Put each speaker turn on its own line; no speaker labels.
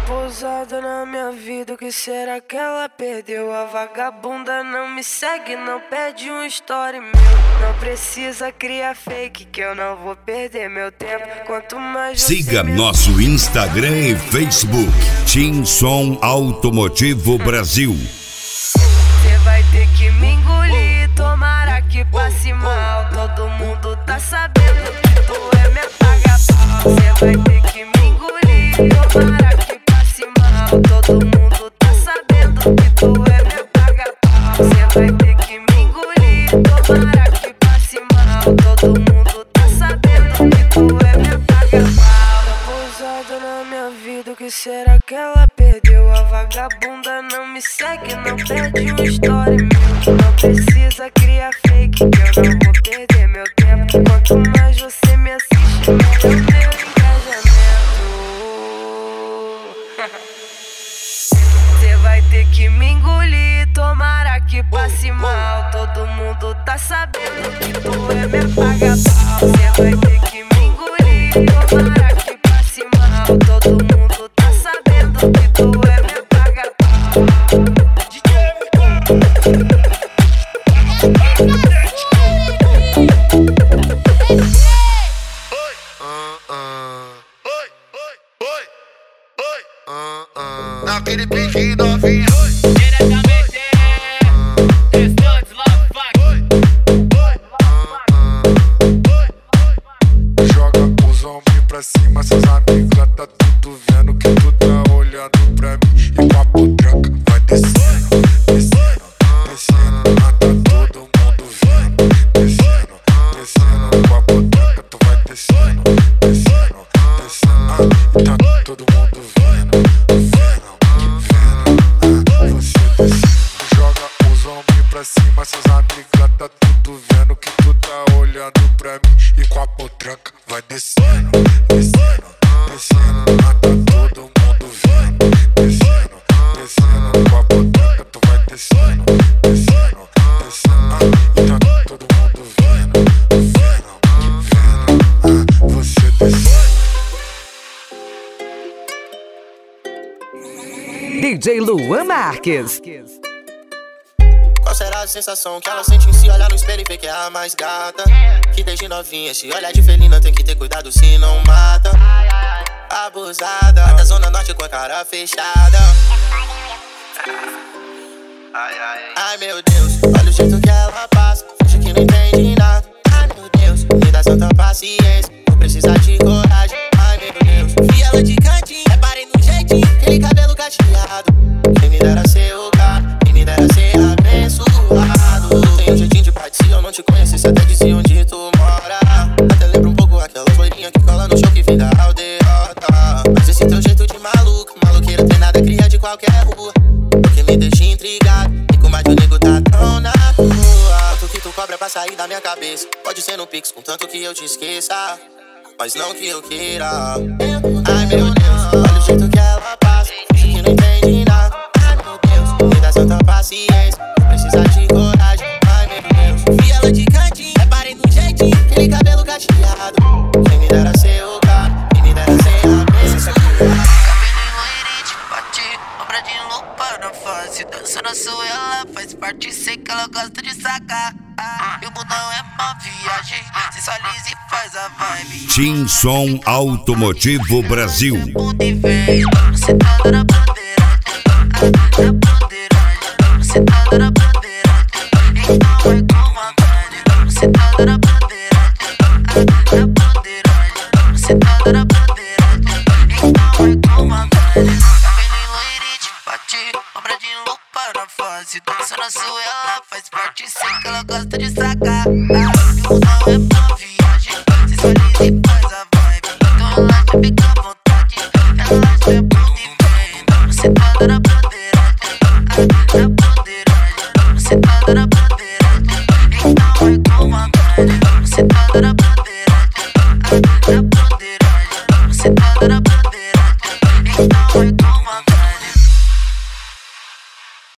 Pousada na minha vida, o que será que ela perdeu? A vagabunda não me segue, não pede um story meu. Não precisa criar fake, que eu não vou perder meu tempo. Quanto mais
siga nosso Instagram e Facebook, Tim Som Automotivo Brasil.
Cê vai ter que me engolir, tomara que passe mal. Todo mundo tá sabendo que tu é minha paga-pau. Cê vai ter que me engolir, tomara que passe mal. Todo mundo tá sabendo que tu é minha paga-pau. Cê vai ter que me engolir, tomara que passe mal. Todo mundo tá sabendo que tu é minha paga-pau. Tá pousada na minha vida, o que será que ela perdeu? A vagabunda não me segue, não pede um story meu. Não precisa criar fake, que eu não vou perder meu tempo. Quanto mais você me assiste, melhor teu engajamento. Cê vai ter que me engolir, tomara que passe mal. Todo mundo tá sabendo que tu é minha paga-pau. Cê vai ter que me engolir, tomara que passe mal. Todo mundo tá sabendo que tu é minha paga-pau.
Naquele pique novinho,
diretamente Estantes Love Fuck.
joga os ombros pra cima, seus amigos tá tudo vendo que tu tá olhando pra mim. E com a potranca vai descendo, descendo, descendo. Tá todo mundo vendo, descendo, descendo. Com a potranca tu vai descendo, descendo, descendo. Tá todo mundo vendo, você descendo. Joga os ombros pra cima, seus amigos tá tudo vendo que tu tá olhando pra mim. E com a potranca vai descendo, descendo, descendo. Tá todo mundo vendo, descendo, descendo. Com a potranca tu vai descendo, descendo, descendo. Tá todo mundo vendo, você descendo.
DJ Luan Marques.
Qual será a sensação que ela sente em se olhar no espelho e ver que é a mais gata? Que desde novinha se olhar de felina tem que ter cuidado se não mata. Abusada, da zona norte com a cara fechada. Ai meu Deus, olha o jeito que ela passa, finge que não entende nada. Ai meu Deus, me dá santa paciência, vou precisar de coragem. Ai meu Deus, vi ela de cantinho, reparei no jeitinho, aquele cabelo cacheado. Quem me dera ser o cara, quem me dera ser abençoado. Tem um jeitinho de pai, se eu não te conhecesse até dizia onde tu mora. Até lembro um pouco aquela loirinha que cola no show que vem da aldeota. Mas esse teu jeito de maluco, maloqueira treinada cria de qualquer rua. O que me deixa intrigado, e com mais de um nego tá tão na rua. Quanto que tu cobra pra sair da minha cabeça? Pode ser no Pix, contanto que eu te esqueça, mas não que eu queira. Ai meu Deus, olha o jeito que ela passa, finge que não entende nada. Ai meu Deus, me dá santa paciência, vou precisar de coragem. Ai meu Deus, vi ela de cantinho, reparei no jeitinho, aquele cabelo cacheado. Quem me dera ser o cara, quem me dera ser a abençoado.
Obra de lupa na face, dançando a sua, ela faz parte, sei que ela gosta de sacar. E o mundão é uma viagem, sensualiza e faz a vibe.
Tim Som Automotivo Brasil.
Muda e vem.